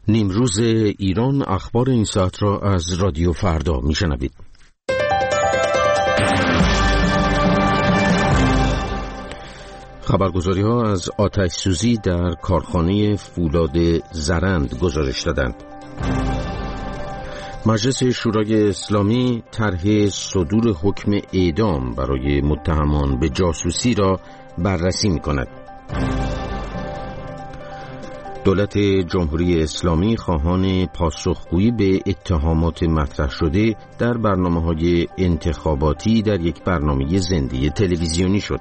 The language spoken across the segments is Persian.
نیمروز ایران، اخبار این ساعت را از رادیو فردا میشنوید. خبرگزاری ها از آتش سوزی در کارخانه فولاد زرند گزارش دادند. مجلس شورای اسلامی طرح صدور حکم اعدام برای متهمان به جاسوسی را بررسی می‌کند. دولت جمهوری اسلامی خواهان پاسخگویی به اتهامات مطرح شده در برنامه‌های انتخاباتی در یک برنامه زنده تلویزیونی شد.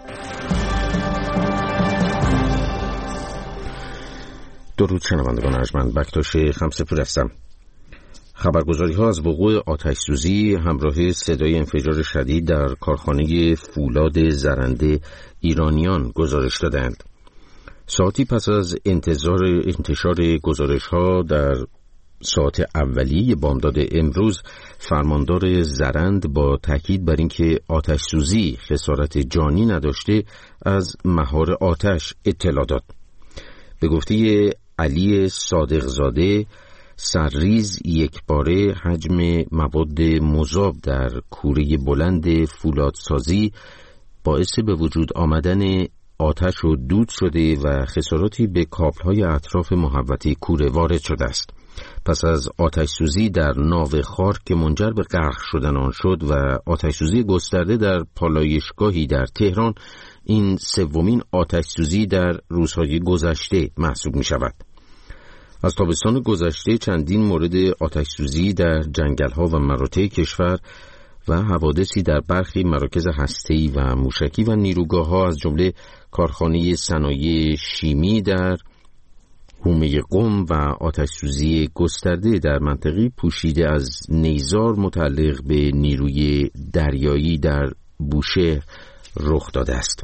درود شنوندگان ارجمند، بکتاش خمسه‌پور هستم. خبرگزاری ها از وقوع آتش سوزی همراه صدای انفجار شدید در کارخانه فولاد زرنده ایرانیان گزارش دادند. ساعتی پس از انتشار گزارش ها در ساعت اولیه بامداد امروز، فرماندار زرند با تاکید بر اینکه آتش سوزی خسارت جانی نداشته از مهار آتش اطلاع داد. به گفته علی صادقزاده، سرریز یکباره حجم مواد مذاب در کوره بلند فولادسازی باعث به وجود آمدن آتش و دود شده و خساراتی به کابل‌های اطراف محوطه کوره وارد شده است. پس از آتش سوزی در ناو خار که منجر به غرق شدن آن شد و آتش سوزی گسترده در پالایشگاهی در تهران، این سومین آتش سوزی در روزهای گذشته محسوب می شود. از تابستان گذشته چندین مورد آتش سوزی در جنگل‌ها و مراتع کشور و حوادثی در برخی مراکز هسته‌ای و موشکی و نیروگاه‌ها از جمله کارخانه صنایع شیمی در حومه قم و آتش سوزی گسترده در منطقه پوشیده از نیزار متعلق به نیروی دریایی در بوشهر رخ داده است.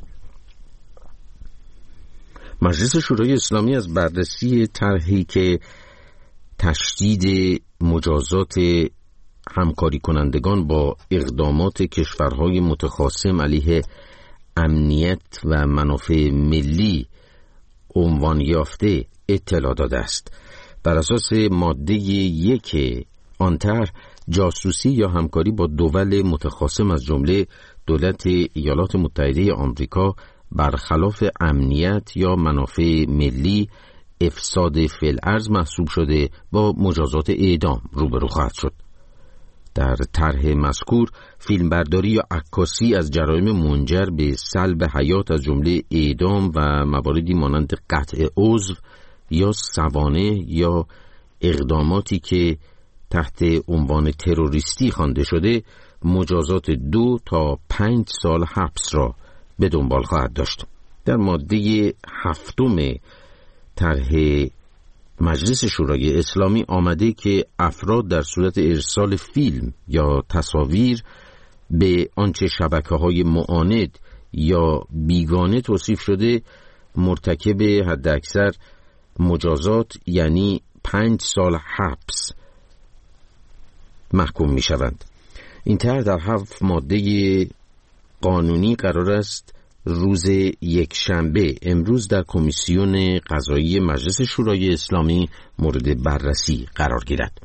مجلس شورای اسلامی از بررسی طرحی که تشدید مجازات همکاری کنندگان با اقدامات کشورهای متخاصم علیه امنیت و منافع ملی عنوان یافته اطلاع داده است. بر اساس ماده 1 آن طرح، جاسوسی یا همکاری با دول متخاصم از جمله دولت ایالات متحده آمریکا برخلاف امنیت یا منافع ملی افساد فی الارض محسوب شده با مجازات اعدام روبرو خواهد شد. در طرح مذکور، فیلمبرداری یا عکاسی از جرایم منجر به سلب حیات از جمله اعدام و مواردی مانند قطع عضو یا سوانح یا اقداماتی که تحت عنوان تروریستی خوانده شده، مجازات 2 تا 5 سال حبس را به دنبال خواهد داشت. در ماده 7 طرح مجلس شورای اسلامی آمده که افراد در صورت ارسال فیلم یا تصاویر به آنچه شبکه‌های معاند یا بیگانه توصیف شده مرتکب حداکثر مجازات یعنی 5 سال حبس محکوم می شوند. این طرح در 7 ماده قانونی قرار است روز یکشنبه امروز در کمیسیون قضایی مجلس شورای اسلامی مورد بررسی قرار گیرد.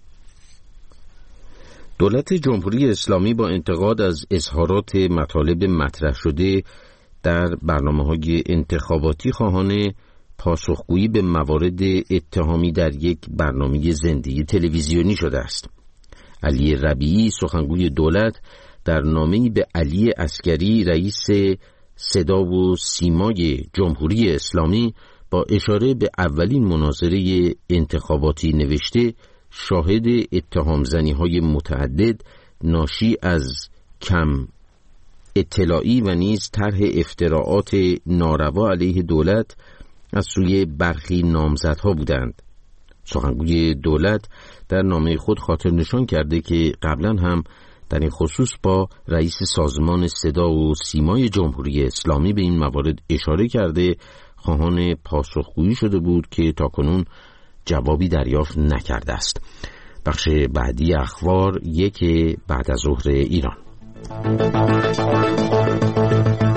دولت جمهوری اسلامی با انتقاد از اظهارات مطالب مطرح شده در برنامه‌های انتخاباتی خواهان پاسخگویی به موارد اتهامی در یک برنامه زنده تلویزیونی شده است. علی ربیعی، سخنگوی دولت، در نامه‌ای به علی عسکری، رئیس صدا و سیمای جمهوری اسلامی، با اشاره به اولین مناظره انتخاباتی نوشته شاهد اتهام‌زنی‌های متعدد ناشی از کم اطلاعی و نیز طرح افتراعات ناروا علیه دولت از سوی برخی نامزدها بودند. سخنگوی دولت در نامه خود خاطر نشان کرده که قبلا هم در این خصوص با رئیس سازمان صدا و سیمای جمهوری اسلامی به این موارد اشاره کرده خواهان پاسخگویی شده بود که تاکنون جوابی دریافت نکرده است. بخش بعدی اخبار 1 بعد از ظهر ایران.